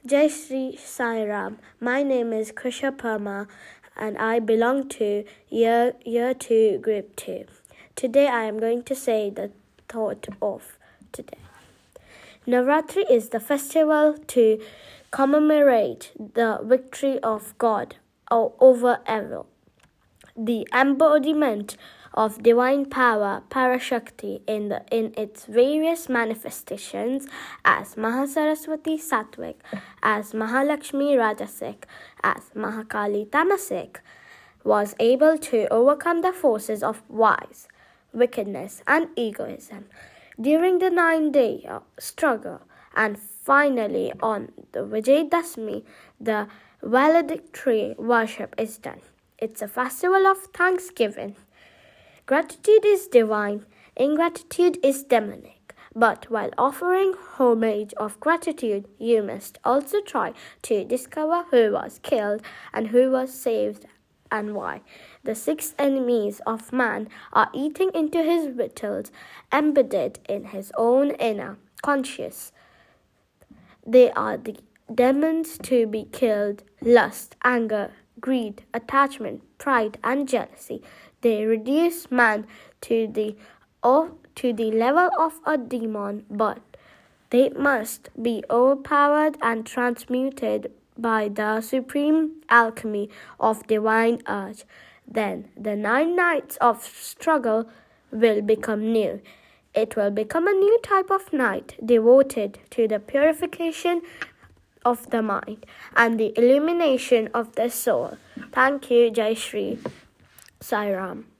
Jai Sri Sai Ram. My name is Krisha Parma and I belong to year 2, group 2. Today I am going to say the thought of today. Navratri is the festival to commemorate the victory of God over evil. The embodiment of divine power, Parashakti, in its various manifestations as Mahasaraswati Sattvic, as Mahalakshmi Rajasic, as Mahakali Tamasic, was able to overcome the forces of vice, wickedness, and egoism during the 9-day struggle. And finally, on the Vijayadashmi, the valedictory worship is done. It's a festival of thanksgiving. Gratitude is divine, ingratitude is demonic. But while offering homage of gratitude, you must also try to discover who was killed and who was saved and why. The 6 enemies of man are eating into his victuals, embedded in his own inner conscience. They are the demons to be killed: lust, anger, greed, attachment, pride, and jealousy. They reduce man to the level of a demon, but they must be overpowered and transmuted by the supreme alchemy of divine urge. Then the 9 nights of struggle will become new. It will become a new type of night devoted to the purification of the mind and the illumination of the soul. Thank you, Jai Sri Sai Ram.